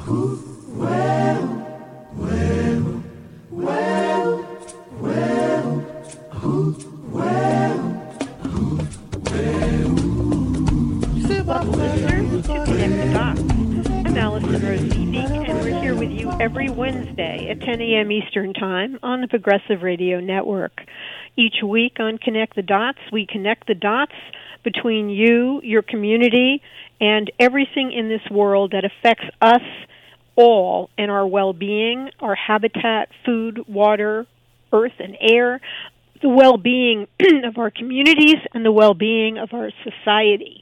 Every Wednesday at 10 a.m. Eastern Time on the Progressive Radio Network. Each week on Connect the Dots, we connect the dots between you, your community, and everything in this world that affects us all and our well-being, our habitat, food, water, earth, and air, the well-being of our communities, and the well-being of our society.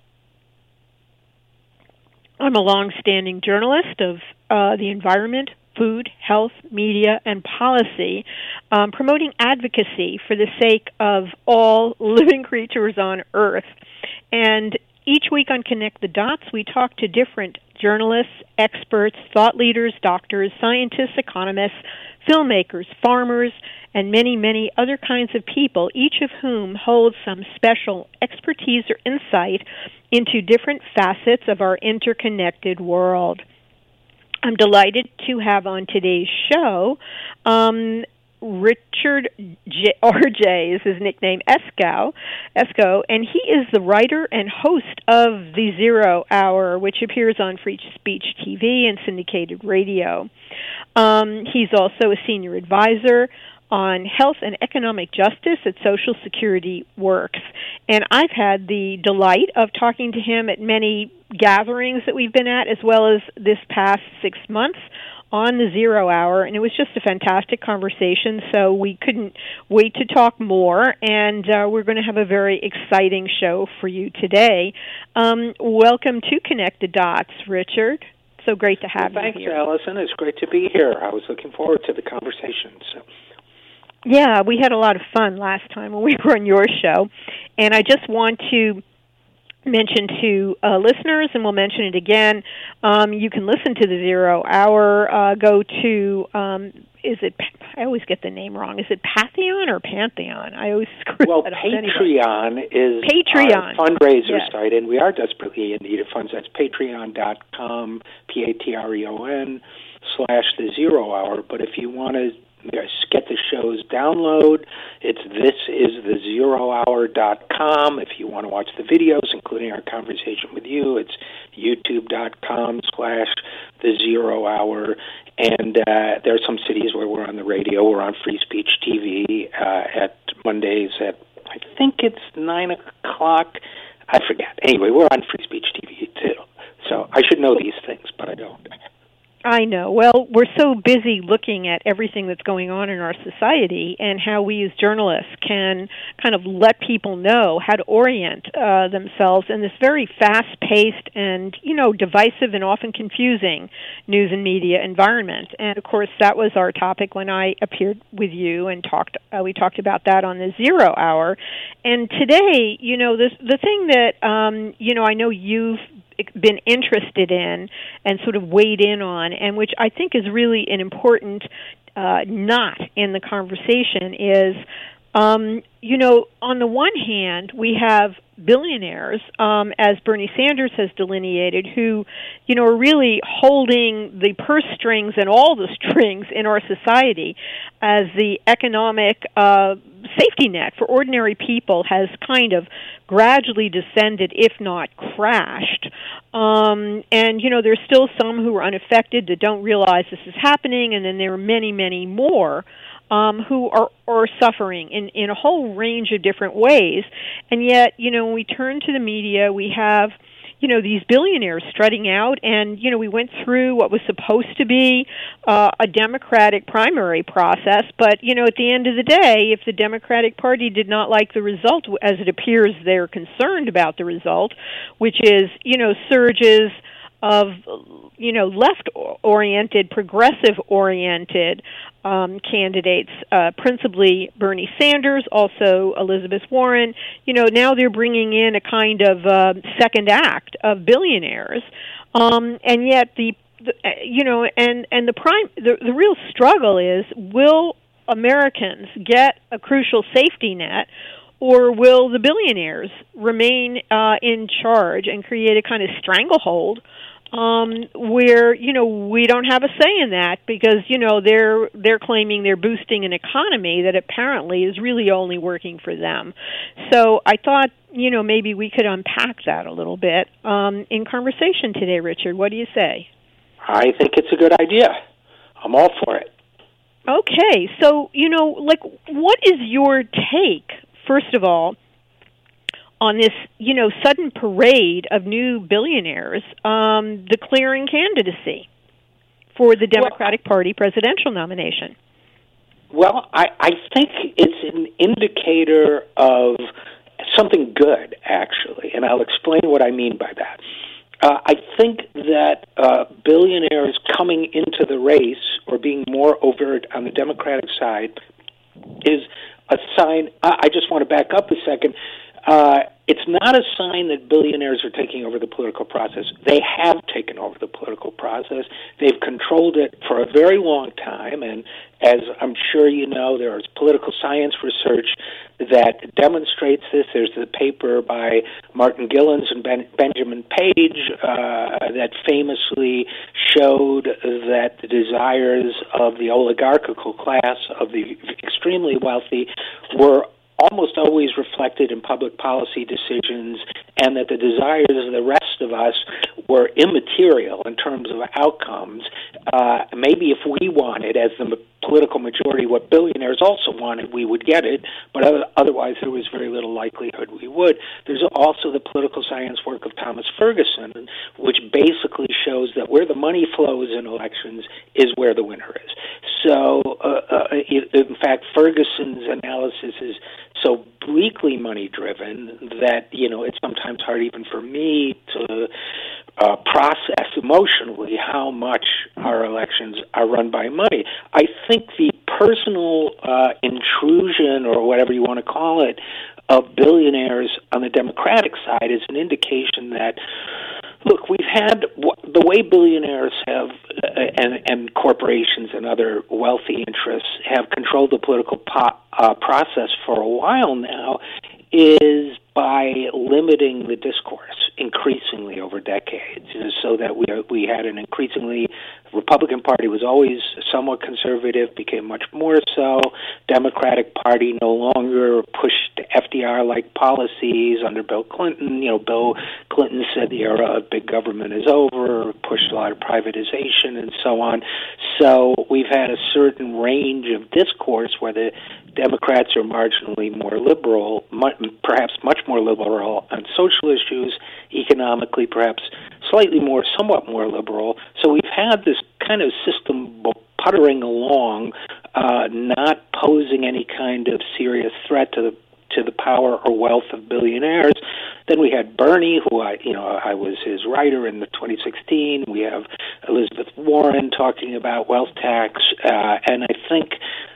I'm a long-standing journalist of the environment, food, health, media, and policy, promoting advocacy for the sake of all living creatures on Earth. And each week on Connect the Dots, we talk to different journalists, experts, thought leaders, doctors, scientists, economists, filmmakers, farmers, and many, many other kinds of people, each of whom holds some special expertise or insight into different facets of our interconnected world. I'm delighted to have on today's show Richard RJ is his nickname, Esco, and he is the writer and host of The Zero Hour, which appears on Free Speech TV and syndicated radio. He's also a senior advisor on health and economic justice at Social Security Works. And I've had the delight of talking to him at many gatherings that we've been at, as well as this past 6 months on the Zero Hour, and it was just a fantastic conversation, so we couldn't wait to talk more, and we're going to have a very exciting show for you today. Welcome to Connect the Dots, Richard. So great to have you here. Thanks, Allison. It's great to be here. I was looking forward to the conversation. Yeah, we had a lot of fun last time when we were on your show, and I just want to mention to listeners, and we'll mention it again, you can listen to the Zero Hour. Go to, I always get the name wrong. Is it Pantheon or Pantheon? I always screw that up. Patreon is our fundraiser site, and we are desperately in need of funds. That's patreon.com, Patreon/The Zero Hour. But if you want to get the show's download, it's thisisthezerohour.com. If you want to watch the videos, including our conversation with you, it's youtube.com/The Zero Hour. And there are some cities where we're on the radio. We're on Free Speech TV at Mondays at, I think it's 9 o'clock. I forget. Anyway, we're on Free Speech TV, too. So I should know these things, but I don't. I know. Well, we're so busy looking at everything that's going on in our society and how we as journalists can kind of let people know how to orient themselves in this very fast-paced and, divisive and often confusing news and media environment. And, of course, that was our topic when I appeared with you and we talked about that on the Zero Hour. And today, the thing that, I know you've been interested in and sort of weighed in on, and which I think is really an important knot in the conversation is, on the one hand, we have billionaires, as Bernie Sanders has delineated, who, are really holding the purse strings and all the strings in our society as the economic safety net for ordinary people has kind of gradually descended, if not crashed. And, there's still some who are unaffected that don't realize this is happening, and then there are many, many more who are suffering in a whole range of different ways. And yet, when we turn to the media, we have, these billionaires strutting out, and, we went through what was supposed to be a Democratic primary process, but, at the end of the day, if the Democratic Party did not like the result, as it appears they're concerned about the result, which is, surges of, left-oriented, progressive-oriented candidates, principally Bernie Sanders, also Elizabeth Warren. Now they're bringing in a kind of second act of billionaires, and yet the real struggle is, will Americans get a crucial safety net, or will the billionaires remain in charge and create a kind of stranglehold where we don't have a say in that because they're claiming they're boosting an economy that apparently is really only working for them. So I thought maybe we could unpack that a little bit in conversation today, Richard. What do you say? I think it's a good idea. I'm all for it. Okay, so what is your take, first of all, on this, sudden parade of new billionaires declaring candidacy for the Democratic Party presidential nomination? Well, I think it's an indicator of something good, actually, and I'll explain what I mean by that. I think that billionaires coming into the race or being more overt on the Democratic side is a sign. I just want to back up a second. It's not a sign that billionaires are taking over the political process. They have taken over the political process. They've controlled it for a very long time, and as I'm sure you know, there is political science research that demonstrates this. There's the paper by Martin Gilens and Benjamin Page that famously showed that the desires of the oligarchical class, of the extremely wealthy, were almost always reflected in public policy decisions, and that the desires of the rest of us were immaterial in terms of outcomes. Maybe if we wanted, as the political majority, what billionaires also wanted, we would get it, but otherwise there was very little likelihood we would. There's also the political science work of Thomas Ferguson, which basically shows that where the money flows in elections is where the winner is. So, in fact, Ferguson's analysis is so bleakly money-driven that, it's sometimes hard even for me to process emotionally how much our elections are run by money. I think the personal intrusion, or whatever you want to call it, of billionaires on the Democratic side is an indication that, look, we've had the way billionaires have, and corporations and other wealthy interests have controlled the political process for a while now, is by limiting the discourse increasingly over decades, so that we had an increasingly, Republican Party was always somewhat conservative, became much more so. Democratic Party no longer pushed FDR-like policies under Bill Clinton. Bill Clinton said the era of big government is over, pushed a lot of privatization and so on. So we've had a certain range of discourse where the Democrats are marginally more liberal, perhaps much more liberal on social issues, economically perhaps somewhat more liberal. So we've had this kind of system puttering along, not posing any kind of serious threat to the power or wealth of billionaires. Then we had Bernie, who I was his writer in the 2016. We have Elizabeth Warren talking about wealth tax, and I think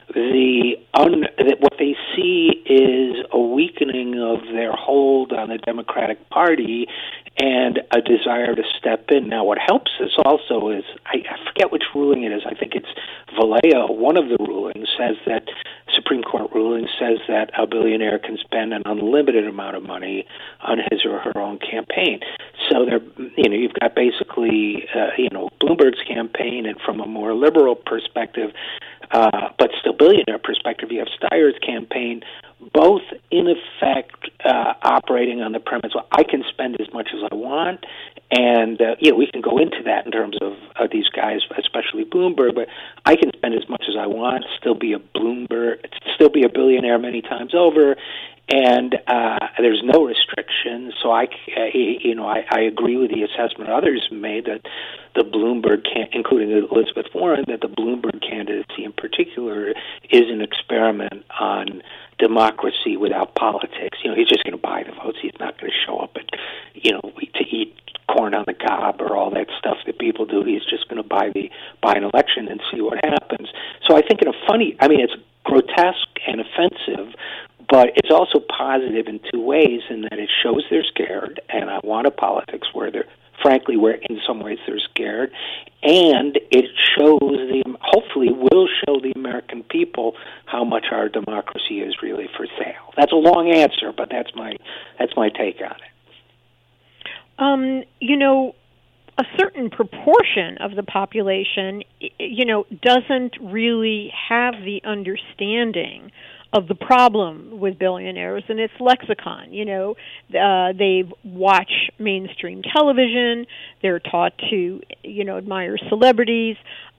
that what they see is a weakening of their hold on the Democratic Party and a desire to step in. Now, what helps us also is, I forget which ruling it is, I think it's Valeo, one of the rulings says that, Supreme Court ruling says that a billionaire can spend an unlimited amount of money on his or her own campaign. So you've got basically, Bloomberg's campaign, and from a more liberal perspective, but still billionaire perspective, you have Steyer's campaign, both in effect operating on the premise, well, I can spend as much as I want, and we can go into that in terms of these guys, especially Bloomberg, but I can spend as much as I want, still be a billionaire many times over, and there's no restriction. So I agree with the assessment others made that the Bloomberg, including Elizabeth Warren, that the Bloomberg candidacy in particular is an experiment on democracy without politics. He's just going to buy the votes. He's not going to show up to eat corn on the cob or all that stuff that people do. He's just going to buy an election and see what happens. So I think it's grotesque and offensive, but it's also positive in two ways, in that it shows they're scared, and I want a politics where where in some ways they're scared, and it hopefully will show the American people how much our democracy is really for sale. That's a long answer, but that's my take on it. A certain certain proportion of the population, doesn't really have the understanding of the problem with billionaires and its lexicon. They watch mainstream television. They're taught to, admire celebrities.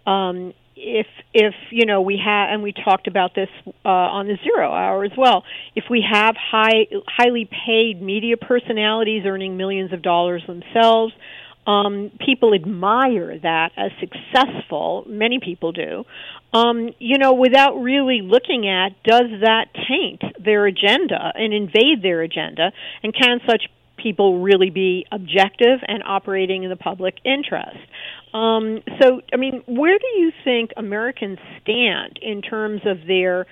If we have, and we talked about this on the Zero Hour as well, if we have highly paid media personalities earning millions of dollars themselves, people admire that as successful. Many people do. Without really looking at, does that taint their agenda and invade their agenda, and can such people really be objective and operating in the public interest? Where do you think Americans stand in terms of their,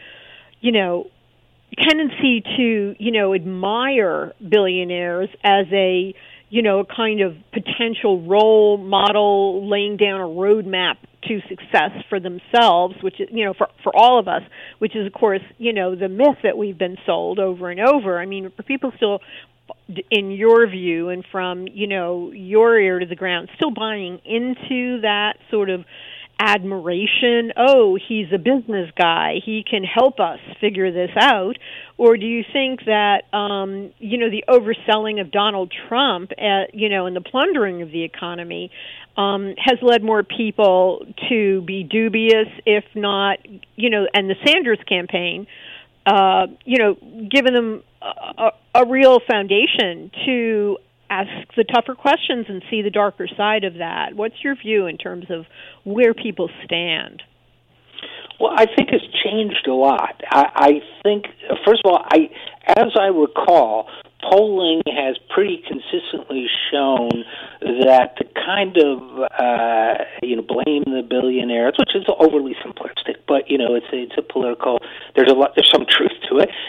tendency to, admire billionaires as a kind of potential role model, laying down a roadmap to success for themselves, which is, for all of us, which is, of course, the myth that we've been sold over and over. I mean, are people still, in your view and from, your ear to the ground, still buying into that sort of admiration? Oh, he's a business guy, he can help us figure this out? Or do you think that, the overselling of Donald Trump, and the plundering of the economy has led more people to be dubious, if not, and the Sanders campaign, given them a real foundation to ask the tougher questions and see the darker side of that? What's your view in terms of where people stand? Well, I think it's changed a lot. I think, first of all, as I recall, polling has pretty consistently shown that the kind of blame the billionaires, which is overly simplistic, but it's a political. There's some truth to it.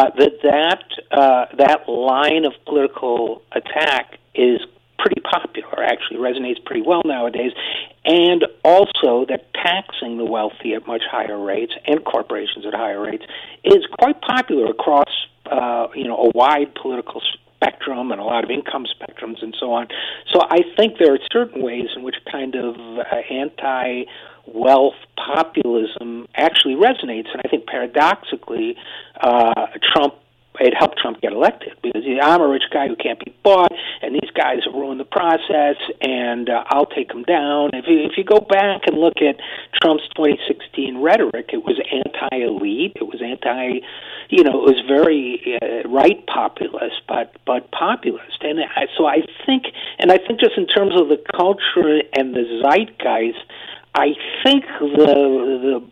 That line of political attack is pretty popular, actually resonates pretty well nowadays, and also that taxing the wealthy at much higher rates and corporations at higher rates is quite popular across a wide political spectrum and a lot of income spectrums and so on. So I think there are certain ways in which kind of anti-wealth populism actually resonates, and I think paradoxically, it helped Trump get elected, because I'm a rich guy who can't be bought, and these guys have ruined the process, and I'll take them down. If you go back and look at Trump's 2016 rhetoric, it was anti-elite, it was it was very right populist, but populist. And so I think just in terms of the culture and the zeitgeist, I think the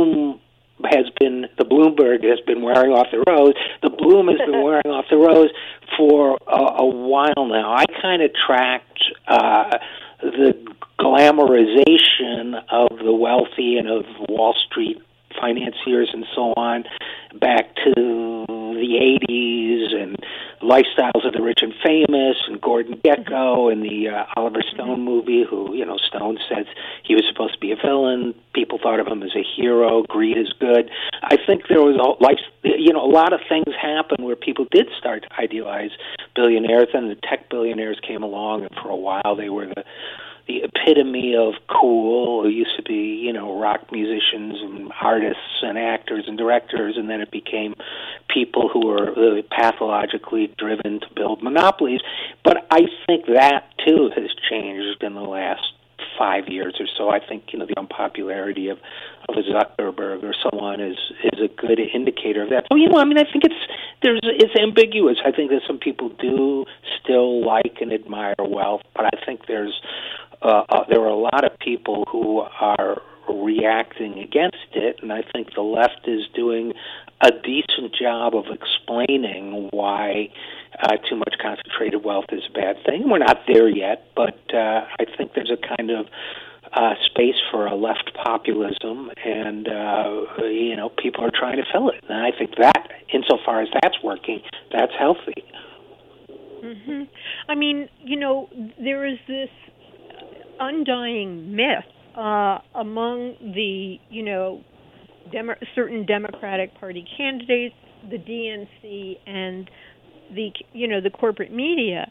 Bloomberg has been wearing off the rose. The bloom has been wearing off the rose for a while now. I kind of tracked the glamorization of the wealthy and of Wall Street financiers and so on back to the 80s, and Lifestyles of the Rich and Famous, and Gordon Gekko, and the Oliver Stone movie, who, Stone says he was supposed to be a villain. People thought of him as a hero. Greed is good. I think there was a lot of things happened where people did start to idealize billionaires, and the tech billionaires came along, and for a while they were the epitome of cool. It used to be, rock musicians and artists and actors and directors, and then it became people who were really pathologically driven to build monopolies. But I think that, too, has changed in the last 5 years or so. I think, the unpopularity of a Zuckerberg or someone is a good indicator of that. So, I think it's ambiguous. I think that some people do still like and admire wealth, but I think there are a lot of people who are reacting against it, and I think the left is doing a decent job of explaining why too much concentrated wealth is a bad thing. We're not there yet, but I think there's a kind of space for a left populism, and people are trying to fill it. And I think that, insofar as that's working, that's healthy. Mm-hmm. There is this undying myth among the, certain Democratic Party candidates, the DNC, and the corporate media,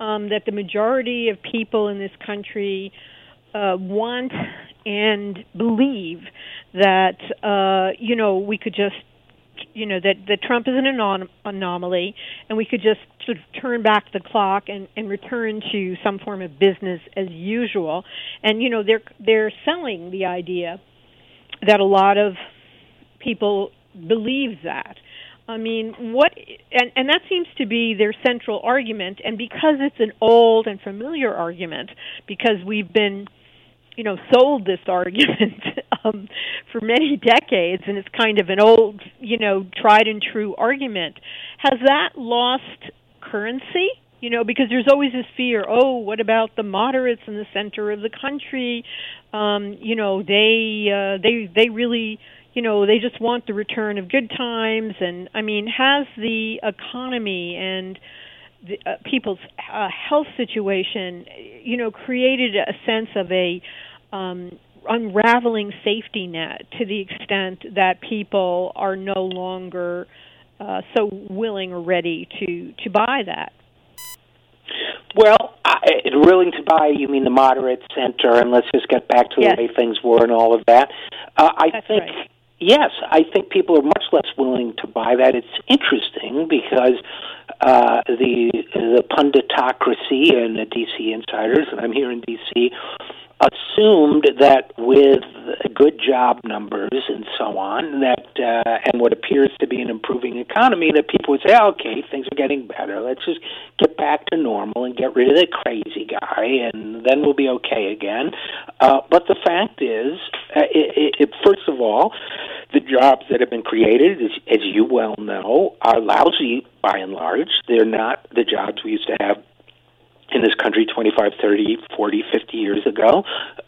that the majority of people in this country want and believe that we could just that Trump is an anomaly, and we could just sort of turn back the clock and return to some form of business as usual. And they're selling the idea that a lot of people believe that. I mean, and that seems to be their central argument. And because it's an old and familiar argument, because we've been sold this argument for many decades, and it's kind of an old, tried and true argument. Has that lost currency? Because there's always this fear, what about the moderates in the center of the country? They really, they just want the return of good times. And, I mean, has the economy and people's health situation, created a sense of a unraveling safety net to the extent that people are no longer so willing or ready to buy that? Well, willing to buy, you mean the moderate center, and let's just get back to the way things were and all of that. That's right. Yes, I think people are much less willing to buy that. It's interesting because the punditocracy and the D.C. insiders, and I'm here in D.C., assumed that with good job numbers and so on, that and what appears to be an improving economy, that people would say, okay, things are getting better. Let's just get back to normal and get rid of the crazy guy, and then we'll be okay again. But the fact is, first of all, the jobs that have been created, as you well know, are lousy by and large. They're not the jobs we used to have in this country 25, 30, 40, 50 years ago.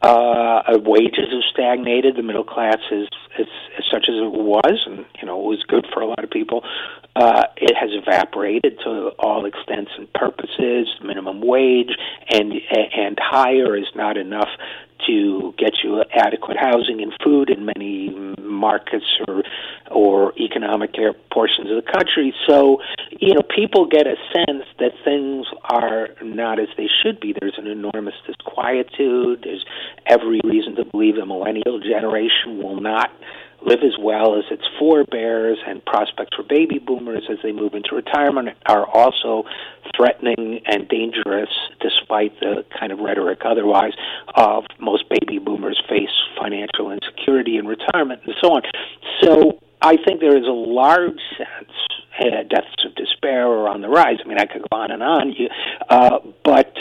Wages have stagnated. The middle class is such as it was, and it was good for a lot of people. It has evaporated to all extents and purposes. Minimum wage and higher is not enough to get you adequate housing and food in many markets or economic portions of the country. So, people get a sense that things are not as they should be. There's an enormous disquietude. There's every reason to believe the millennial generation will not live as well as its forebears, and prospects for baby boomers as they move into retirement are also threatening and dangerous, despite the kind of rhetoric otherwise of most baby boomers face financial insecurity in retirement and so on. So I think there is a large sense deaths of despair are on the rise. I mean, I could go on and on, but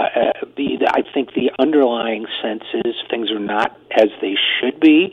I think the underlying sense is things are not as they should be.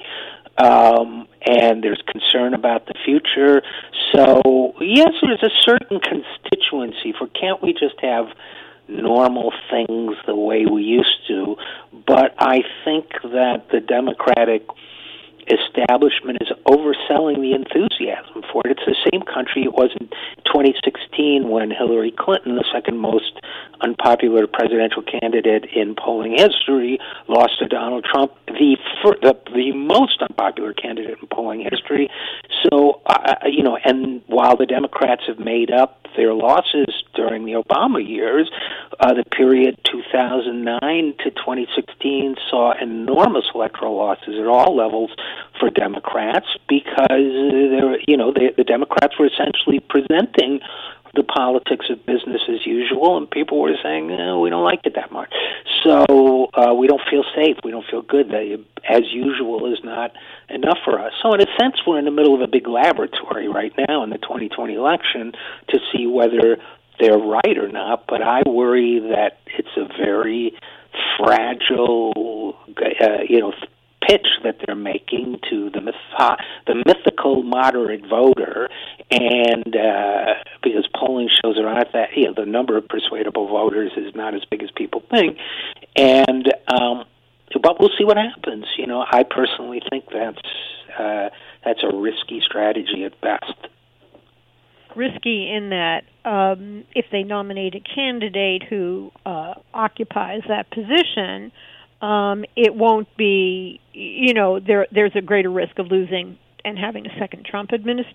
And there's concern about the future. So, yes, there's a certain constituency for can't we just have normal things the way we used to? But I think that the Democratic establishment is overselling the enthusiasm for it. It's the same country it was in 2016 when Hillary Clinton, the second most unpopular presidential candidate in polling history, lost to Donald Trump, the most unpopular candidate in polling history. So, and while the Democrats have made up their losses during the Obama years, the period 2009 to 2016 saw enormous electoral losses at all levels for Democrats because the Democrats were essentially presenting the politics of business as usual, and people were saying, we don't like it that much. So we don't feel safe. We don't feel good. As usual is not enough for us. So in a sense, we're in the middle of a big laboratory right now in the 2020 election to see whether they're right or not. But I worry that it's a very fragile, pitch that they're making to the mythical moderate voter, and because polling shows there aren't that, the number of persuadable voters is not as big as people think, and but we'll see what happens. I personally think that's a risky strategy at best. Risky in that if they nominate a candidate who occupies that position, it won't be, there's a greater risk of losing and having a second Trump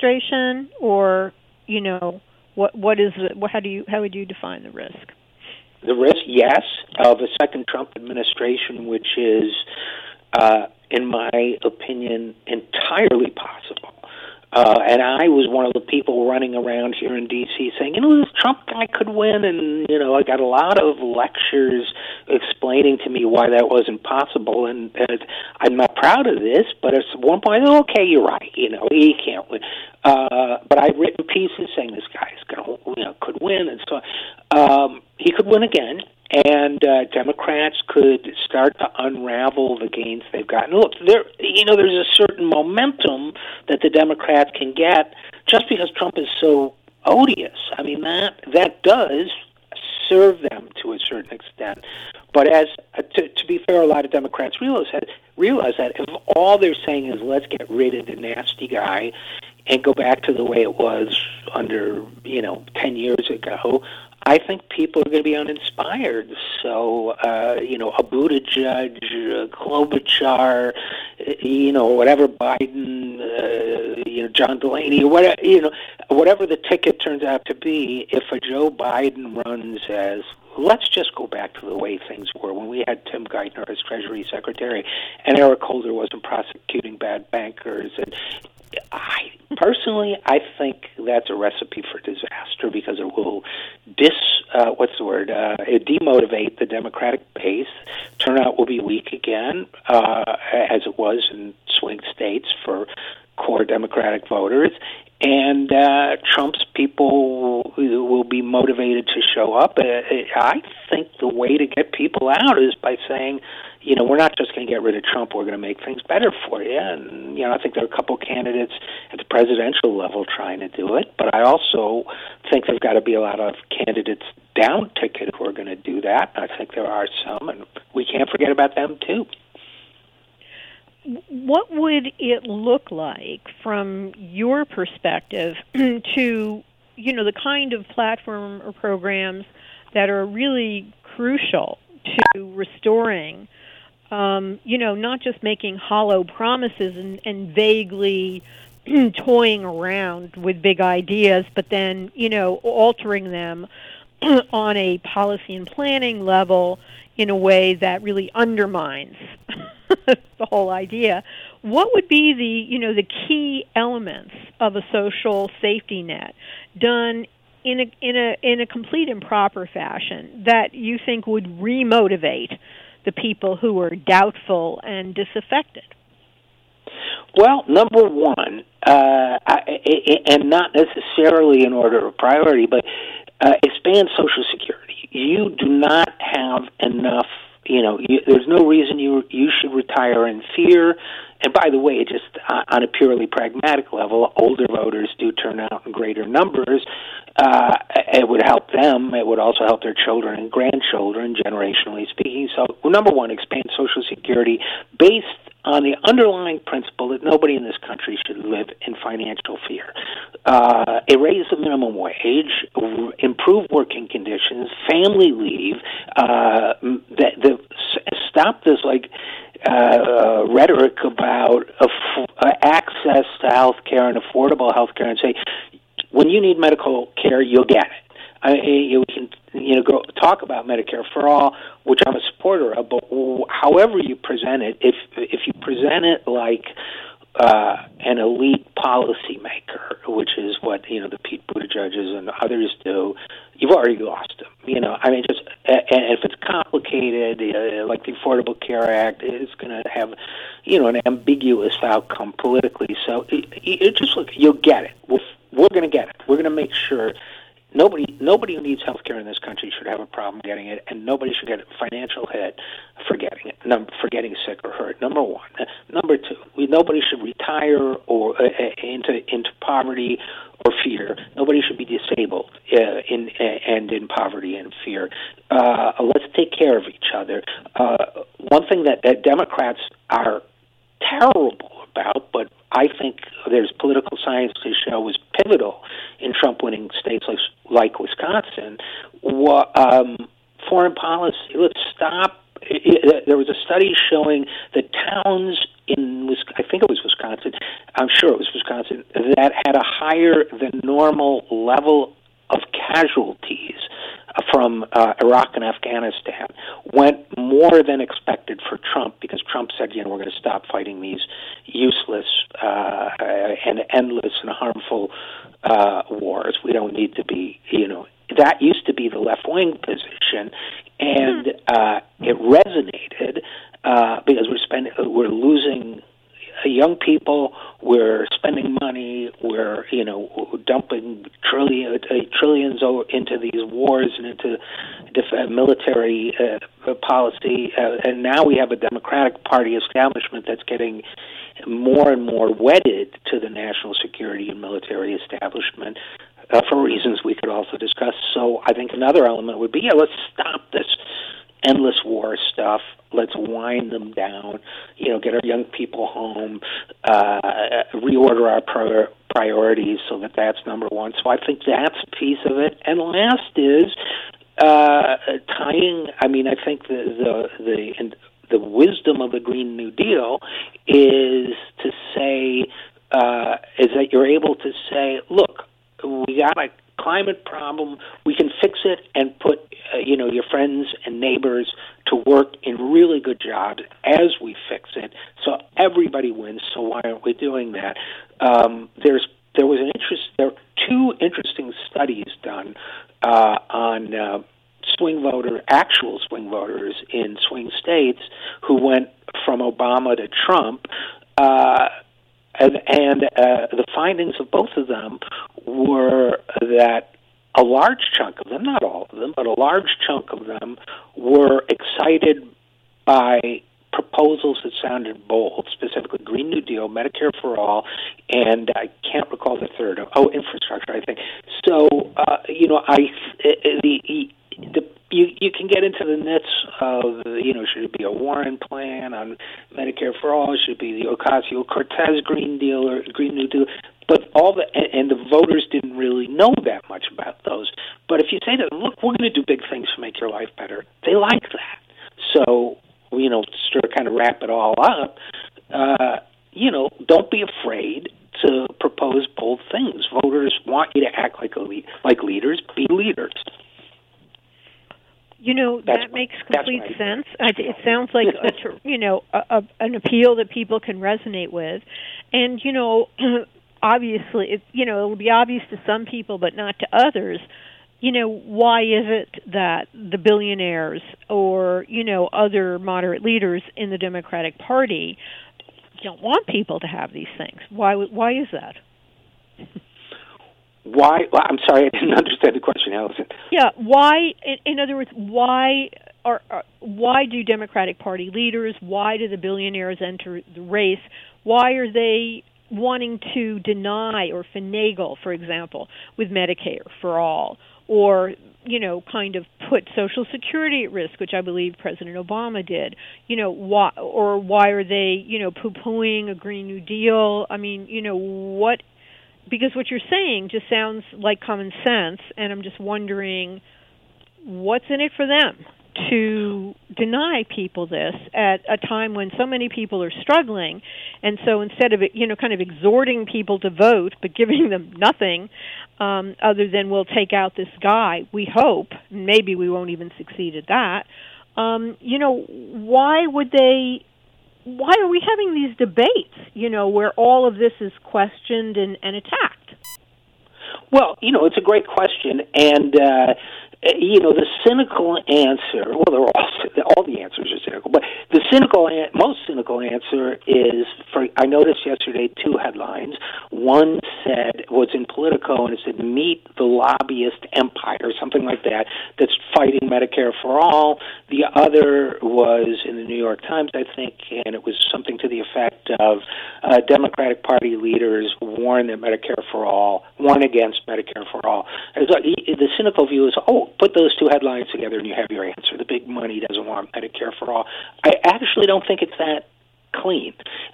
administration, or, how would you define the risk? the risk, yes, of a second Trump administration, which is, in my opinion, entirely possible. And I was one of the people running around here in D.C. saying, this Trump guy could win. And, I got a lot of lectures explaining to me why that wasn't possible. And I'm not proud of this, but at one point, okay, you're right. He can't win. But I've written pieces saying this guy's could win. And so he could win again. And Democrats could start to unravel the gains they've gotten. Look, there's a certain momentum that the Democrats can get just because Trump is so odious. I mean, that does serve them to a certain extent. But to be fair, a lot of Democrats realize that if all they're saying is let's get rid of the nasty guy and go back to the way it was under 10 years ago, I think people are going to be uninspired. So, a Buttigieg, Klobuchar, whatever Biden, John Delaney, whatever the ticket turns out to be, if a Joe Biden runs as, let's just go back to the way things were when we had Tim Geithner as Treasury Secretary and Eric Holder wasn't prosecuting bad bankers. And I think that's a recipe for disaster because it will demotivate the Democratic base. Turnout will be weak again, as it was in swing states for core Democratic voters. And Trump's people will be motivated to show up. I think the way to get people out is by saying, we're not just going to get rid of Trump, we're going to make things better for you. And, I think there are a couple candidates at the presidential level trying to do it. But I also think there's got to be a lot of candidates down ticket who are going to do that. I think there are some, and we can't forget about them, too. What would it look like from your perspective to, the kind of platform or programs that are really crucial to restoring, not just making hollow promises and vaguely toying around with big ideas, but then, altering them on a policy and planning level in a way that really undermines the whole idea. What would be the key elements of a social safety net done in a complete and proper fashion that you think would remotivate the people who are doubtful and disaffected? Well, number one, and not necessarily in order of priority, but expand Social Security. You do not have enough. There's no reason you should retire in fear. And by the way, just on a purely pragmatic level, older voters do turn out in greater numbers. It would help them. It would also help their children and grandchildren, generationally speaking. So, number one, expand Social Security based on the underlying principle that nobody in this country should live in financial fear. Raise the minimum wage, improve working conditions, family leave, stop this rhetoric about access to health care and affordable health care, and say, when you need medical care, you'll get it. We can go talk about Medicare for all, which I'm a supporter of, but however you present it, if you present it like an elite policymaker, which is what the Pete Buttigieg's and others do, you've already lost them. And if it's complicated, like the Affordable Care Act, it's going to have an ambiguous outcome politically. So just look, you'll get it. We're going to get it. We're going to make sure. Nobody who needs health care in this country should have a problem getting it, and nobody should get a financial hit for getting it, for getting sick or hurt. Number one. Number two, nobody should retire or into poverty or fear. Nobody should be disabled in poverty and fear. Let's take care of each other. One thing that Democrats are terrible about, but I think there's political science to show was pivotal in Trump winning states like Wisconsin. Foreign policy. Let's stop. There was a study showing that towns in, I think it was Wisconsin, I'm sure it was Wisconsin, that had a higher than normal level of casualties from Iraq and Afghanistan went more than expected for Trump, because Trump said, we're going to stop fighting these useless and endless and harmful wars. We don't need to be, that used to be the left-wing position, and it resonated because we're losing young people, we're spending money, we're dumping trillions into these wars and into military policy, and now we have a Democratic Party establishment that's getting more and more wedded to the national security and military establishment for reasons we could also discuss. So I think another element would be, let's stop this endless war stuff. Let's wind them down, get our young people home, reorder our priorities so that that's number one. So I think that's a piece of it. And last is tying, I think the wisdom of the Green New Deal is to say, is that you're able to say, look, we got a climate problem, we can fix it and put your friends and neighbors to work in really good jobs as we fix it, so everybody wins. So why aren't we doing that? There were two interesting studies done on actual swing voters in swing states who went from Obama to Trump. And the findings of both of them were that a large chunk of them, not all of them, but a large chunk of them were excited by proposals that sounded bold, specifically Green New Deal, Medicare for All, and I can't recall the third. Infrastructure, I think. So, you can get into the nits of, should it be a Warren plan on Medicare for All? Should it be the Ocasio-Cortez Green Deal or Green New Deal? But and the voters didn't really know that much about those. But if you say to them, look, we're going to do big things to make your life better, they like that. So, to kind of wrap it all up, don't be afraid to propose bold things. Voters want you to act like leaders. Be leaders. That makes complete sense. It sounds like an appeal that people can resonate with, and obviously, it'll be obvious to some people, but not to others. Why is it that the billionaires or other moderate leaders in the Democratic Party don't want people to have these things? Why is that? Why? Well, I'm sorry, I didn't understand the question, Allison. Yeah, why? In other words, why do Democratic Party leaders? Why do the billionaires enter the race? Why are they wanting to deny or finagle, for example, with Medicare for All, or kind of put Social Security at risk, which I believe President Obama did? Why are they poo-pooing a Green New Deal? What? Because what you're saying just sounds like common sense, and I'm just wondering what's in it for them to deny people this at a time when so many people are struggling. And so instead of kind of exhorting people to vote but giving them nothing other than we'll take out this guy, we hope, maybe we won't even succeed at that, why are we having these debates, where all of this is questioned and attacked? Well, it's a great question, and the cynical answer, well, all the answers are cynical, but the most cynical answer is, I noticed yesterday 2 headlines. One was in Politico, and it said, meet the lobbyist empire, something like that, that's fighting Medicare for All. The other was in the New York Times, I think, and it was something to the effect of Democratic Party leaders warn against Medicare for All. The cynical view is, put those 2 headlines together and you have your answer. The big money doesn't want Medicare for All. I actually don't think it's that clean.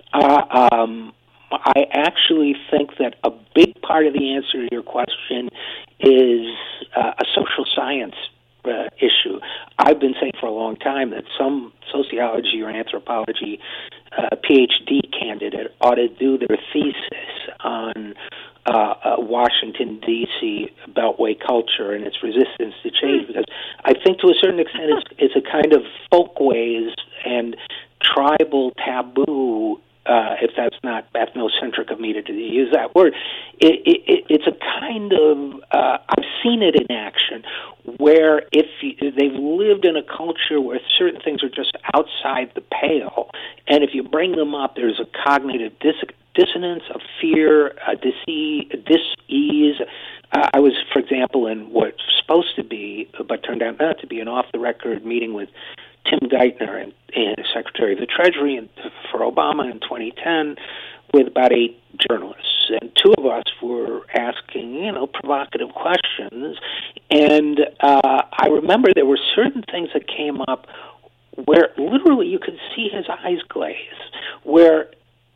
I actually think that a big part of the answer to your question is a social science issue. I've been saying for a long time that some sociology or anthropology PhD candidate ought to do their thesis on Washington, D.C. Beltway culture and its resistance to change, because I think to a certain extent it's a kind of folkways and tribal taboo, if that's not ethnocentric of me to use that word. It's a kind of, I've seen it in action, where if they've lived in a culture where certain things are just outside the pale, and if you bring them up, there's a cognitive dissonance, a fear, a dis-ease. I was, for example, in what's supposed to be, but turned out not to be, an off-the-record meeting with Tim Geithner, and Secretary of the Treasury for Obama in 2010, with about 8 journalists. And 2 of us were asking, provocative questions. And I remember there were certain things that came up where literally you could see his eyes glaze, where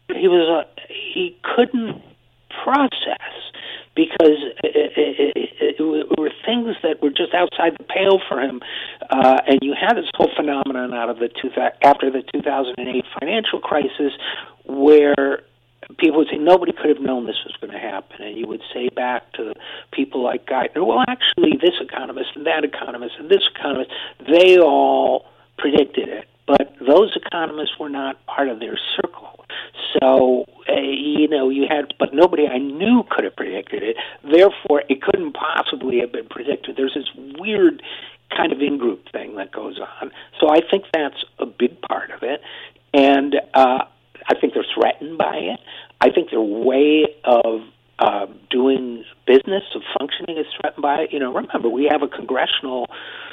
he couldn't process, because it were things that were just outside the pale for him. And you had this whole phenomenon after the 2008 financial crisis, where people would say nobody could have known this was going to happen, and you would say back to people like Geithner, well, actually, this economist and that economist and this economist, they all predicted it, but those economists were not part of their circle. So, you had, but nobody I knew could have predicted it. Therefore, it couldn't possibly have been predicted. There's this weird kind of in-group thing that goes on. So I think that's a big part of it. And I think they're threatened by it. I think their way of doing business, of functioning, is threatened by it. Remember, we have a congressional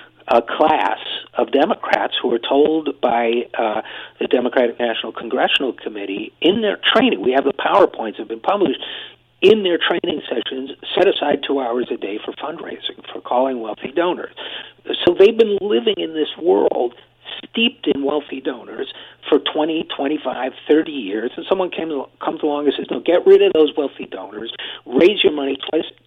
class of Democrats who are told by the Democratic National Congressional Committee in their training, we have the PowerPoints that have been published, in their training sessions, set aside 2 hours a day for fundraising, for calling wealthy donors. So they've been living in this world steeped in wealthy donors for 20, 25, 30 years, and someone comes along and says, no, get rid of those wealthy donors, raise your money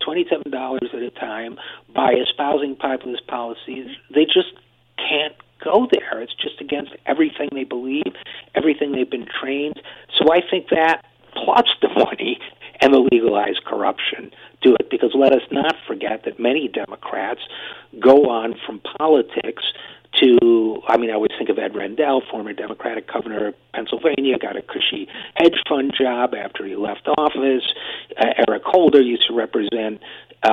$27 at a time by espousing populist policies. They just can't go there. It's just against everything they believe, everything they've been trained. So I think that, plus the money and the legalized corruption, do it, because let us not forget that many Democrats go on from politics to, I always think of Ed Rendell, former Democratic governor of Pennsylvania, got a cushy hedge fund job after he left office. Eric Holder used to represent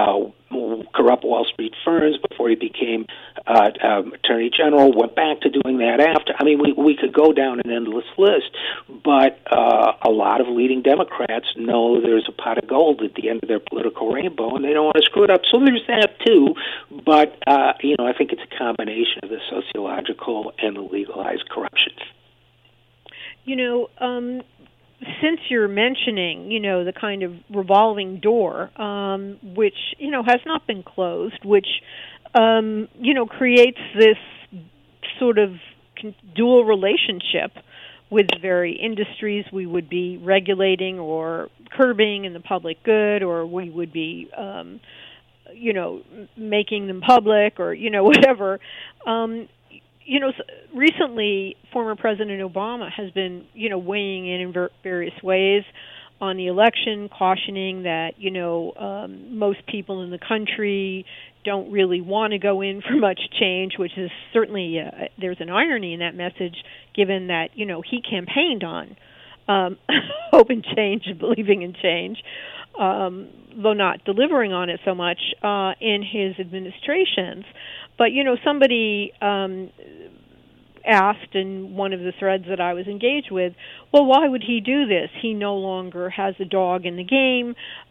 corrupt Wall Street firms before he became Attorney General, went back to doing that after. We could go down an endless list, but a lot of leading Democrats know there's a pot of gold at the end of their political rainbow, and they don't want to screw it up. So there's that, too. But, I think it's a combination of the sociological and the legalized corruption. Since you're mentioning, the kind of revolving door, which, has not been closed, which, creates this sort of dual relationship with the very industries we would be regulating or curbing in the public good, or we would be, making them public, or, whatever. Recently, former President Obama has been, weighing in various ways on the election, cautioning that, most people in the country don't really want to go in for much change, which is certainly, there's an irony in that message, given that, he campaigned on hope and change and believing in change, though not delivering on it so much in his administrations. But, somebody asked in one of the threads that I was engaged with, well, why would he do this? He no longer has a dog in the game.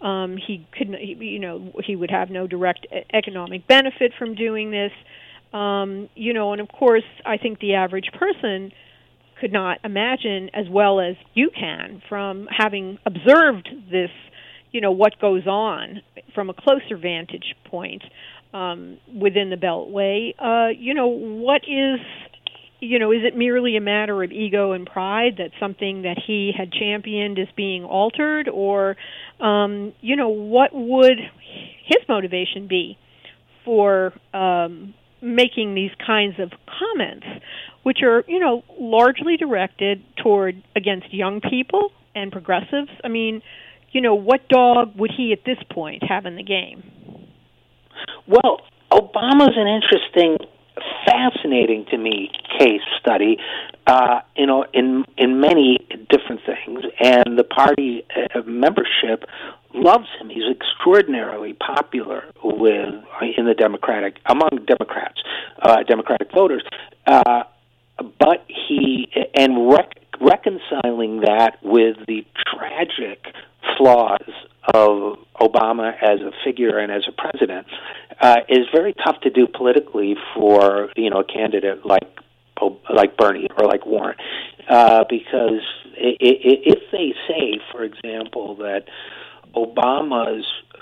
He would have no direct economic benefit from doing this. And of course, I think the average person could not imagine, as well as you can, from having observed this, what goes on from a closer vantage point within the Beltway. What is, is it merely a matter of ego and pride that something that he had championed is being altered? Or, what would his motivation be for making these kinds of comments, which are, largely directed against young people and progressives? what dog would he at this point have in the game? Well, Obama's an interesting, fascinating to me case study, in many different things, and the party membership loves him. He's extraordinarily popular among Democratic voters, but reconciling that with the tragic flaws of Obama as a figure and as a president is very tough to do politically for a candidate like Bernie or like Warren, because if they say, for example, that Obama's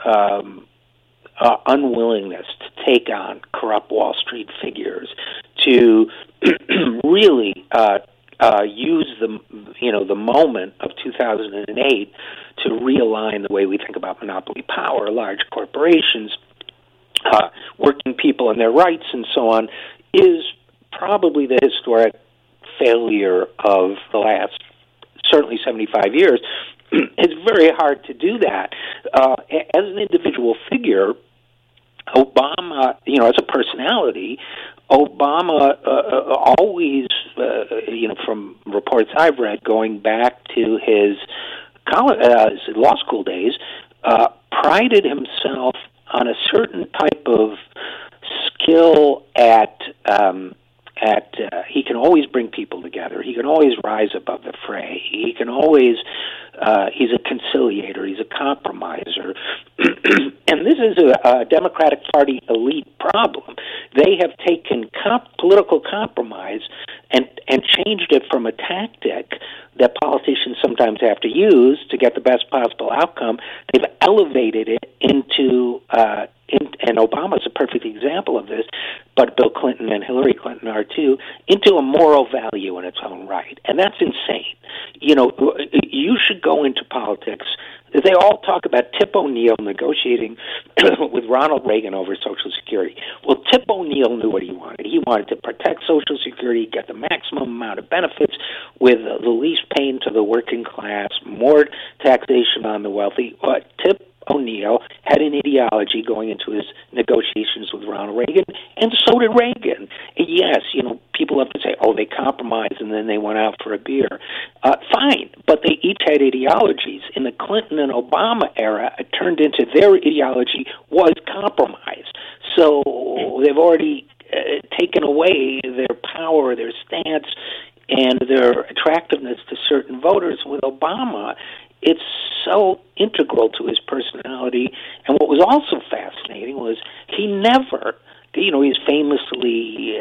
unwillingness to take on corrupt Wall Street figures, to really use the moment of 2008 to realign the way we think about monopoly power, large corporations, working people and their rights, and so on, is probably the historic failure of the last certainly 75 years. It's very hard to do that. As an individual figure, Obama, as a personality, Obama always, from reports I've read, going back to his law school days, prided himself on a certain type of skill at he can always bring people together. He can always rise above the fray. He can always, he's a conciliator. He's a compromiser. And this is a Democratic Party elite problem. They have taken political compromise and changed it from a tactic that politicians sometimes have to use to get the best possible outcome. They've elevated it into and Obama's a perfect example of this, but Bill Clinton and Hillary Clinton are too, into a moral value in its own right. And that's insane. You should go into politics. They all talk about Tip O'Neill negotiating with Ronald Reagan over Social Security. Well, Tip O'Neill knew what he wanted. He wanted to protect Social Security, get the maximum amount of benefits with the least pain to the working class, more taxation on the wealthy. But Tip O'Neill had an ideology going into his negotiations with Ronald Reagan, and so did Reagan. And yes, people have to say, they compromised and then they went out for a beer. Fine, but they each had ideologies. In the Clinton and Obama era, it turned into their ideology was compromise. So they've already taken away their power, their stance, and their attractiveness to certain voters. With Obama, it's so integral to his personality. And what was also fascinating was he never, he's famously,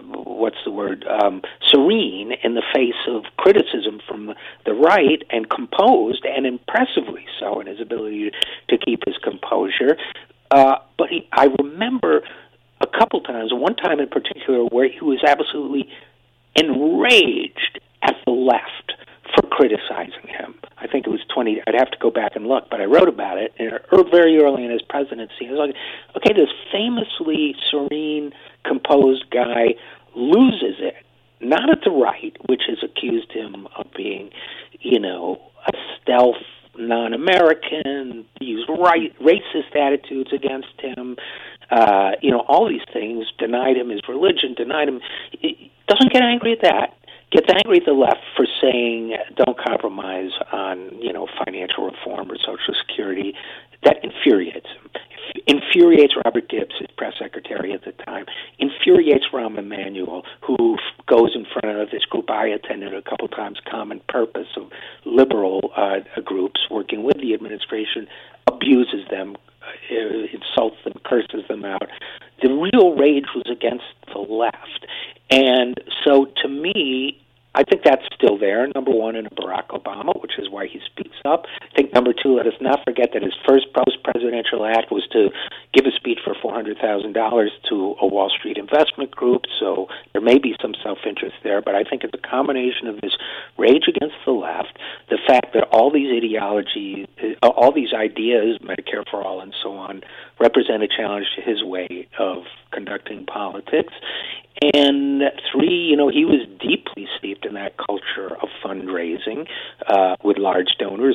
serene in the face of criticism from the right, and composed, and impressively so in his ability to keep his composure. But I remember a couple times, one time in particular, where he was absolutely enraged at the left for criticizing him. I think it was I'd have to go back and look, but I wrote about it very early in his presidency. I was like, okay, this famously serene, composed guy loses it, not at the right, which has accused him of being, a stealth non-American, used racist attitudes against him, all these things, denied him his religion, denied him. He doesn't get angry at that. Gets angry at the left for saying don't compromise on, financial reform or Social Security. That infuriates him. Infuriates Robert Gibbs, his press secretary at the time. Infuriates Rahm Emanuel, who goes in front of this group I attended a couple times, Common Purpose, of liberal groups working with the administration, abuses them, insults them, curses them out. The real rage was against the left. And so to me, I think that's still there, number one, in Barack Obama, which is why he speaks up. I think, number two, let us not forget that his first post-presidential act was to give a speech for $400,000 to a Wall Street investment group, so there may be some self-interest there, but I think it's a combination of this rage against the left, the fact that all these ideologies, all these ideas, Medicare for all and so on, represent a challenge to his way of conducting politics. And three, he was deeply steeped in that culture of fundraising with large donors. So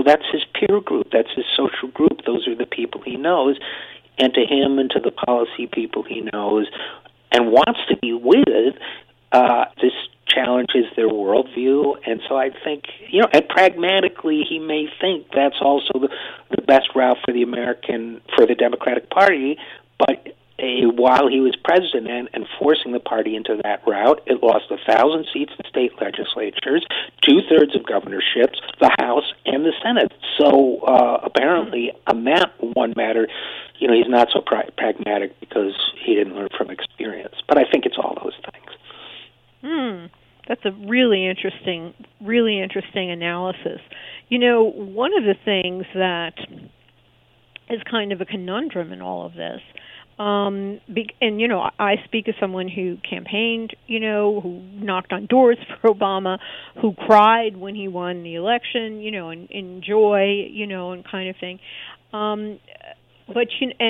that's his peer group, that's his social group. Those are the people he knows, and to him and to the policy people he knows and wants to be with, this challenges their worldview. And so I think, and pragmatically, he may think that's also the best route for the Democratic Party, but while he was president and forcing the party into that route, it lost 1,000 seats in state legislatures, 2/3 of governorships, the House, and the Senate. So apparently, on that one matter, he's not so pragmatic because he didn't learn from experience. But I think it's all those things. That's a really interesting analysis. One of the things that is kind of a conundrum in all of this, and I speak as someone who campaigned, who knocked on doors for Obama, who cried when he won the election, and in joy, and kind of thing. But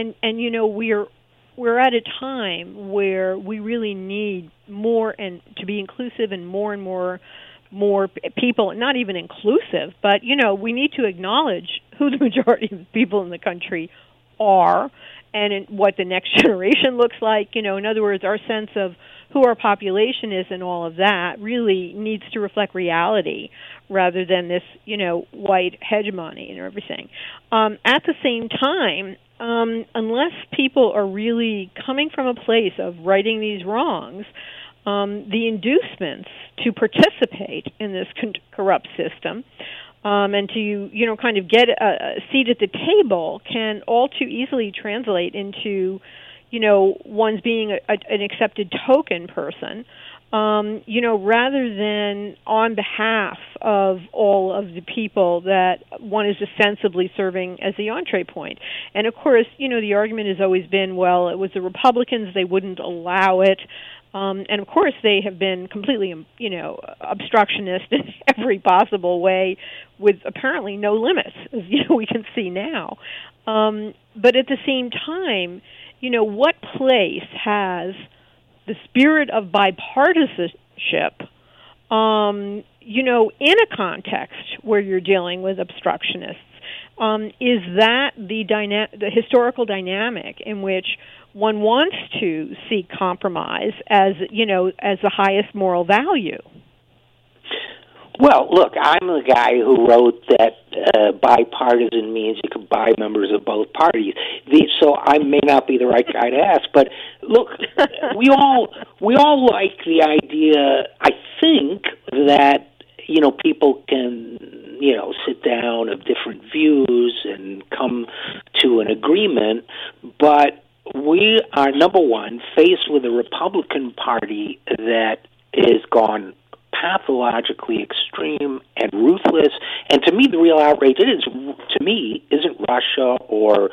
we're at a time where we really need more and to be inclusive and more people, not even inclusive, but we need to acknowledge who the majority of the people in the country are and what the next generation looks like. In other words, our sense of who our population is and all of that really needs to reflect reality rather than this, white hegemony and everything. At the same time, unless people are really coming from a place of righting these wrongs, the inducements to participate in this corrupt system and to kind of get a seat at the table can all too easily translate into one's being an accepted token person, rather than on behalf of all of the people that one is ostensibly serving as the entree point. And of course, the argument has always been, well, it was the Republicans, they wouldn't allow it. And of course, they have been completely, obstructionist in every possible way, with apparently no limits, as we can see now. But at the same time, what place has the spirit of bipartisanship, in a context where you're dealing with obstructionists? Is that the historical dynamic in which one wants to seek compromise as the highest moral value? Well, look, I'm the guy who wrote that bipartisan means you can buy members of both parties. So I may not be the right guy to ask, but look, we all like the idea, I think, that people can sit down of different views and come to an agreement, but we are, number one, faced with a Republican Party that is gone pathologically extreme and ruthless. And to me, the real outrage isn't Russia or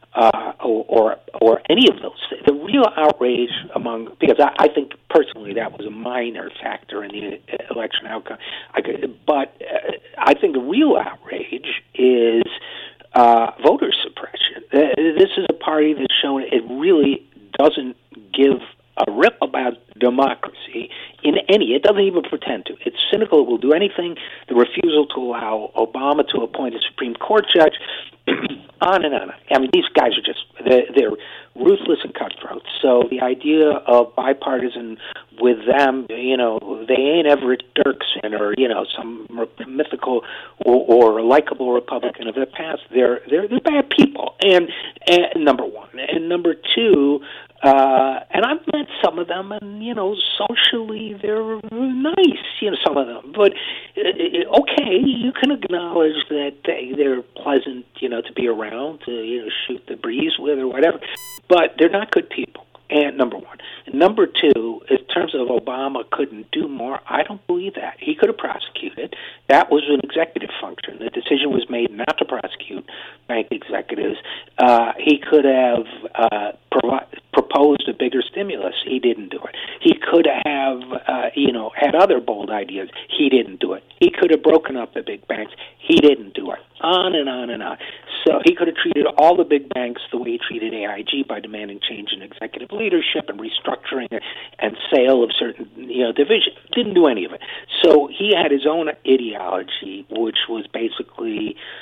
any of those things. The real outrage because I think personally that was a minor factor in the election outcome. But I think the real outrage is voter suppression. This is a party that's shown it really doesn't give a rip about democracy it doesn't even pretend to. It's cynical. It will do anything. The refusal to allow Obama to appoint a Supreme Court judge, on and on. I mean, these guys are they're ruthless and cutthroat. So the idea of bipartisan with them, they ain't Everett Dirksen or, some mythical or likable Republican of the past. They're bad people. And number one. And number two, and I've met some of them, and, socially they're nice, some of them. But, okay, you can acknowledge that they're pleasant, to be around, to, shoot the breeze with or whatever. But they're not good people, and number one. And number two, in terms of Obama couldn't do more, I don't believe that. He could have prosecuted. That was an executive function. The decision was made not to prosecute bank executives. He could have proposed a bigger stimulus. He didn't do it. He could have, had other bold ideas. He didn't do it. He could have broken up the big banks. He didn't do it. On and on and on. So he could have treated all the big banks the way he treated AIG by demanding change in executive leadership and restructuring and sale of certain, divisions. Didn't do any of it. So he had his own ideology, which was basically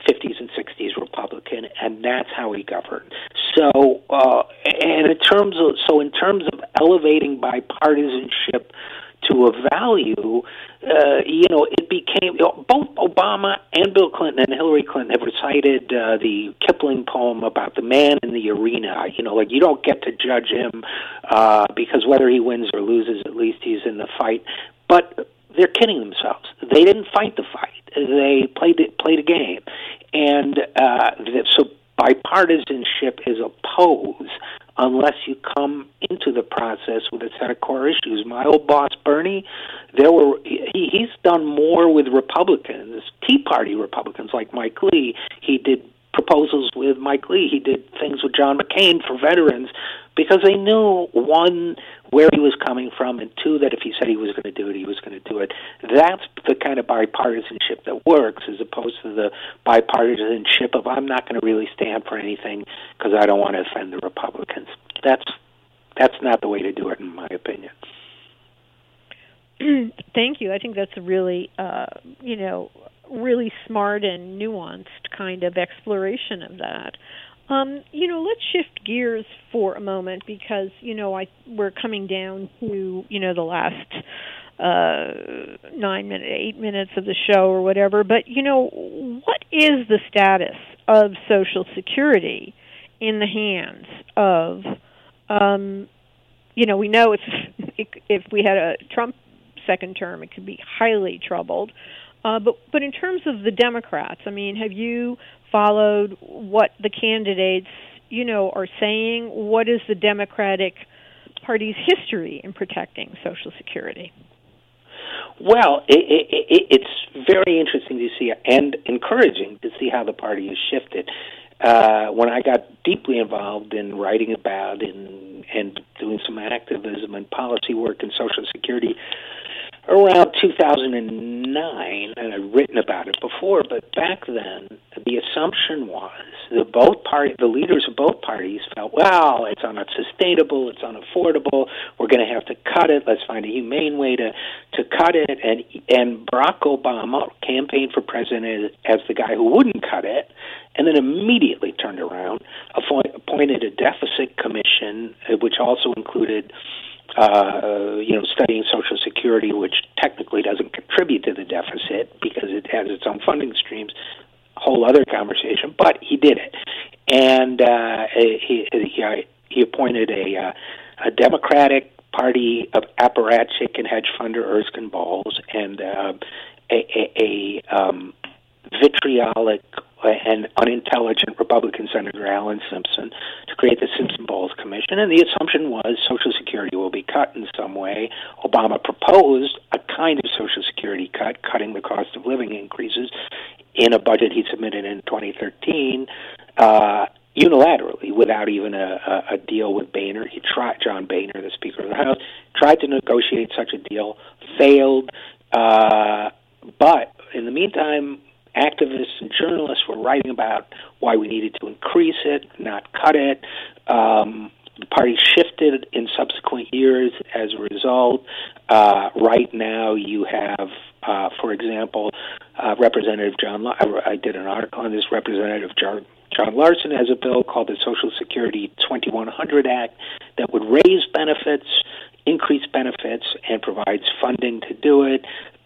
50s and 60s Republican, and that's how he governed. So, in terms of elevating bipartisanship to a value, it became both Obama and Bill Clinton and Hillary Clinton have recited the Kipling poem about the man in the arena. You don't get to judge him because whether he wins or loses, at least he's in the fight. But they're kidding themselves. They didn't fight the fight. They played a game, and so bipartisanship is a pose unless you come into the process with a set of core issues. My old boss Bernie, he's done more with Republicans, Tea Party Republicans like Mike Lee. He did proposals with Mike Lee. He did things with John McCain for veterans because they knew, one, where he was coming from, and two, that if he said he was going to do it, he was going to do it. That's the kind of bipartisanship that works, as opposed to the bipartisanship of I'm not going to really stand for anything because I don't want to offend the Republicans. That's not the way to do it, in my opinion. Thank you. I think that's a really, really smart and nuanced kind of exploration of that. Let's shift gears for a moment because, we're coming down to, the last 8 minutes of the show or whatever. But, what is the status of Social Security in the hands of, we know if we had a Trump second term, it could be highly troubled. But in terms of the Democrats, have you followed what the candidates, are saying? What is the Democratic Party's history in protecting Social Security? Well, it's very interesting to see and encouraging to see how the party has shifted. When I got deeply involved in writing about and doing some activism and policy work in Social Security around 2009, and I've written about it before, but back then the assumption was that the leaders of both parties felt, well, it's unsustainable, it's unaffordable, we're going to have to cut it, let's find a humane way to cut it, and Barack Obama campaigned for president as the guy who wouldn't cut it, and then immediately turned around, appointed a deficit commission, which also included studying Social Security, which technically doesn't contribute to the deficit because it has its own funding streams, a whole other conversation, but he did it. And he appointed a Democratic Party of apparatchik and hedge funder Erskine Bowles and a vitriolic and unintelligent Republican Senator Alan Simpson to create the Simpson-Bowles Commission, and the assumption was Social Security will be cut in some way. Obama proposed a kind of Social Security cut, cutting the cost of living increases in a budget he submitted in 2013, unilaterally, without even a deal with Boehner. John Boehner, the Speaker of the House, tried to negotiate such a deal, failed, but in the meantime, activists and journalists were writing about why we needed to increase it, not cut it. The party shifted in subsequent years as a result. Right now you have, for example, Representative I did an article on this, Representative John Larson has a bill called the Social Security 2100 Act that would raise benefits, increase benefits, and provides funding to do it.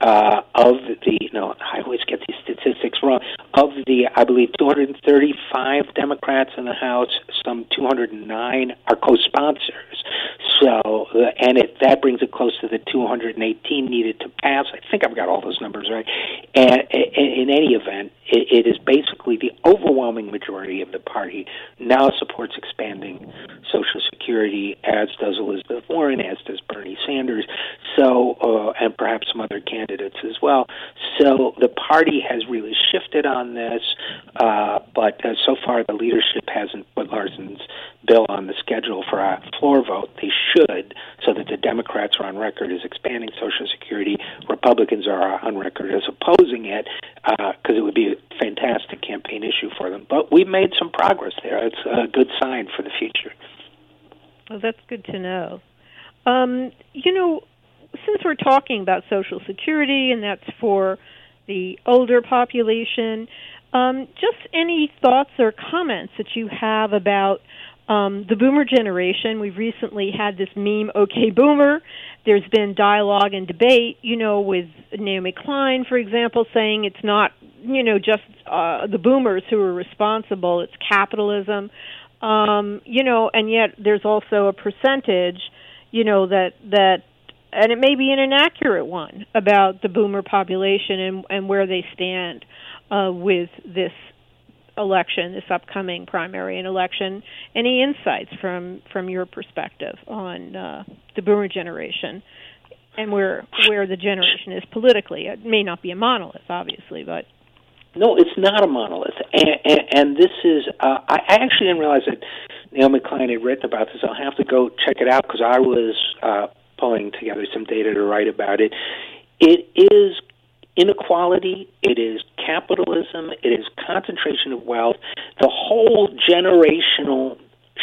I always get these statistics wrong. Of the, I believe, 235 Democrats in the House, some 209 are co-sponsors. So, that brings it close to the 218 needed to pass. I think I've got all those numbers right. And in any event, it is basically the overwhelming majority of the party now supports expanding Social Security, as does Elizabeth Warren, as does Bernie Sanders, and perhaps some other candidates as well. So the party has really shifted on this, but so far the leadership hasn't put Larson's bill on the schedule for a floor vote. They should, so that the Democrats are on record as expanding Social Security. Republicans are on record as opposing it, because it would be a fantastic campaign issue for them. But we've made some progress there. It's a good sign for the future. Well, that's good to know. Since we're talking about Social Security, and that's for the older population, Just any thoughts or comments that you have about the boomer generation. We've recently had this meme, OK Boomer. There's been dialogue and debate, with Naomi Klein, for example, saying it's not, just the boomers who are responsible, it's capitalism. And yet there's also a percentage, that and it may be an inaccurate one, about the boomer population and where they stand with this election, this upcoming primary and election. Any insights from your perspective on the boomer generation and where the generation is politically? It may not be a monolith, obviously, but... No, it's not a monolith, and this is. I actually didn't realize that Naomi Klein had written about this. I'll have to go check it out because I was pulling together some data to write about it. It is inequality. It is capitalism. It is concentration of wealth. The whole generational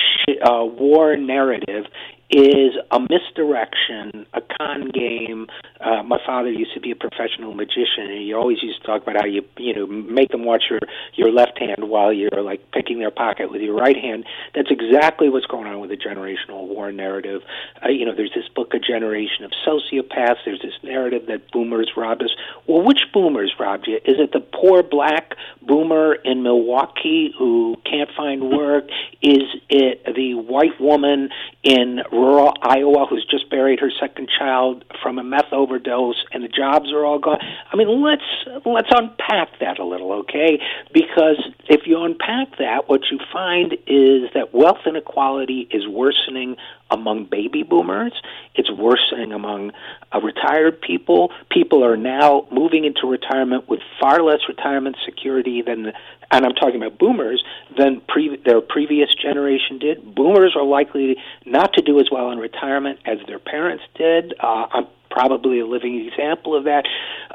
war narrative is a misdirection, a con game. My father used to be a professional magician, and he always used to talk about how you make them watch your left hand while you're like picking their pocket with your right hand. That's exactly what's going on with the generational war narrative. There's this book, A Generation of Sociopaths. There's this narrative that boomers robbed us. Well, which boomers robbed you? Is it the poor black boomer in Milwaukee who can't find work? Is it the white woman in rural Iowa who's just buried her second child from a meth overdose and the jobs are all gone? I mean, let's unpack that a little, okay? Because if you unpack that, what you find is that wealth inequality is worsening among baby boomers. It's worsening among retired people. People are now moving into retirement with far less retirement security than, and I'm talking about boomers, than their previous generation did. Boomers are likely not to do as well in retirement as their parents did. I'm probably a living example of that.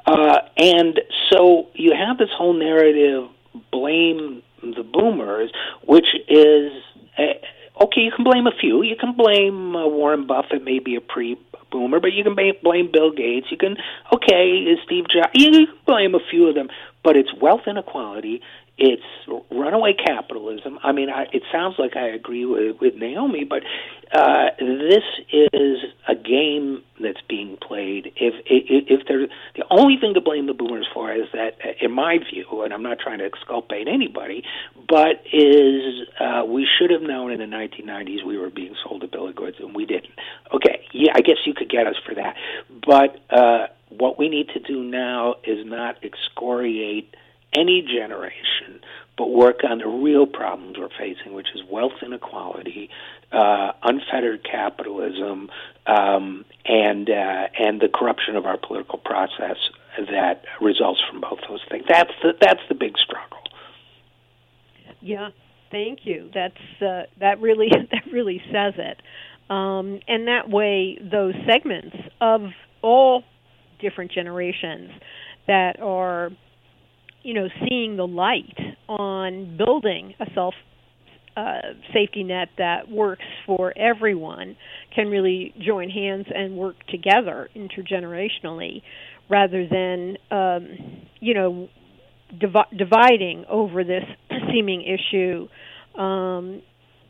And so you have this whole narrative, blame the boomers, which is... okay, you can blame a few. You can blame Warren Buffett, maybe a pre-boomer, but you can blame Bill Gates. You can, Steve Jobs. You can blame a few of them, but it's wealth inequality. It's runaway capitalism. I mean, it sounds like I agree with Naomi, but this is a game that's being played. If they're, the only thing to blame the boomers for is that, in my view, and I'm not trying to exculpate anybody, but is we should have known in the 1990s we were being sold a bill of goods, and we didn't. Okay, yeah, I guess you could get us for that, but what we need to do now is not excoriate any generation, but work on the real problems we're facing, which is wealth inequality, unfettered capitalism, and the corruption of our political process that results from both those things. That's the big struggle. Yeah, thank you. That really says it. And that way, those segments of all different generations that are seeing the light on building a safety net that works for everyone can really join hands and work together intergenerationally rather than, dividing over this seeming issue, and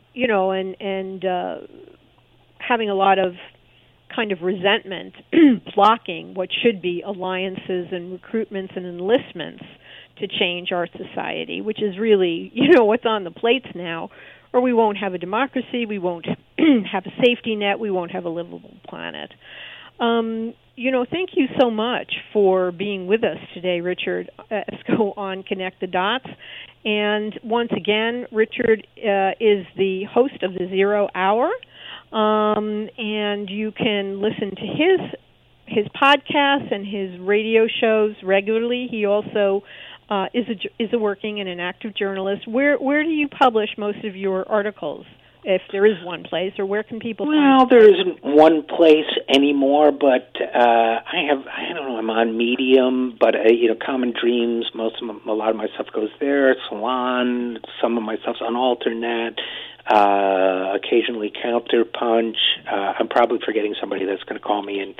having a lot of kind of resentment blocking what should be alliances and recruitments and enlistments to change our society, which is really, what's on the plates now, or we won't have a democracy, we won't have a safety net, we won't have a livable planet. Thank you so much for being with us today, Richard Esco, on Connect the Dots. And once again, Richard is the host of the Zero Hour, and you can listen to his podcasts and his radio shows regularly. He also is a working and an active journalist. Where do you publish most of your articles, if there is one place, or where can people find Well, there isn't one place anymore, but I'm on Medium, but Common Dreams, a lot of my stuff goes there. Salon, some of my stuff's on Alternet. Occasionally Counterpunch. I'm probably forgetting somebody that's going to call me and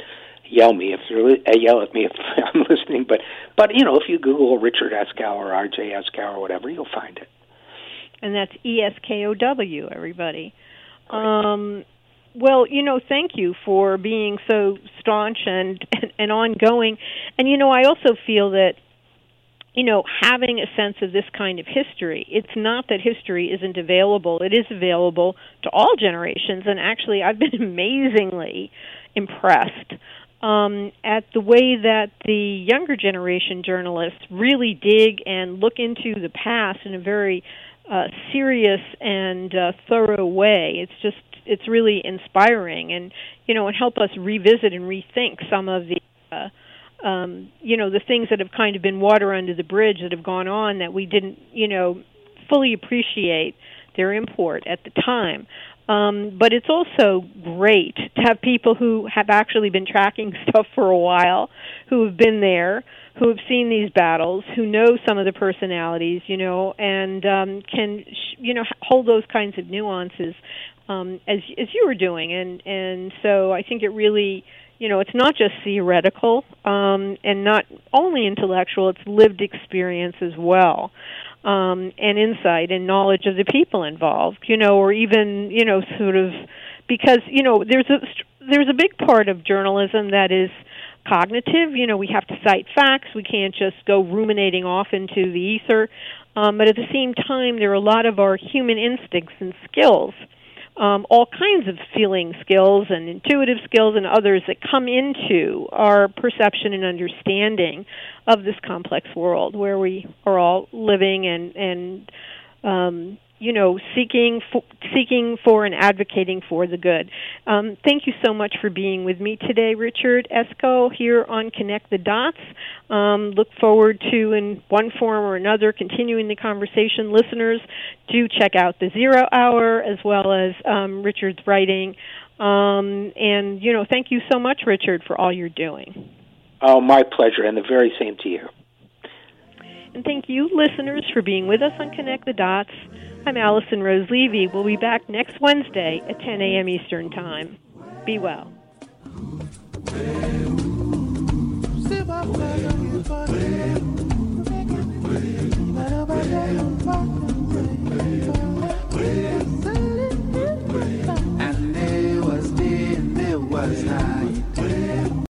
yell at me if I'm listening. But if you Google Richard Eskow or R.J. Eskow or whatever, you'll find it. And that's ESKOW, everybody. Well, thank you for being so staunch and ongoing. And, I also feel that, having a sense of this kind of history, it's not that history isn't available. It is available to all generations. And actually, I've been amazingly impressed at the way that the younger generation journalists really dig and look into the past in a very serious and thorough way. It's really inspiring, and and help us revisit and rethink some of the the things that have kind of been water under the bridge that have gone on that we didn't fully appreciate their import at the time. But it's also great to have people who have actually been tracking stuff for a while, who have been there, who have seen these battles, who know some of the personalities, and can hold those kinds of nuances as you were doing. And so I think it really, it's not just theoretical and not only intellectual, it's lived experience as well. And insight and knowledge of the people involved, or even, sort of, because, there's a big part of journalism that is cognitive. We have to cite facts. We can't just go ruminating off into the ether. But at the same time, there are a lot of our human instincts and skills, all kinds of feeling skills and intuitive skills and others that come into our perception and understanding of this complex world where we are all living and seeking for and advocating for the good. Thank you so much for being with me today, Richard Eskow, here on Connect the Dots. Look forward to, in one form or another, continuing the conversation. Listeners, do check out the Zero Hour as well as Richard's writing. And thank you so much, Richard, for all you're doing. Oh, my pleasure, and the very same to you. And thank you, listeners, for being with us on Connect the Dots. I'm Allison Rose Levy. We'll be back next Wednesday at 10 a.m. Eastern Time. Be well.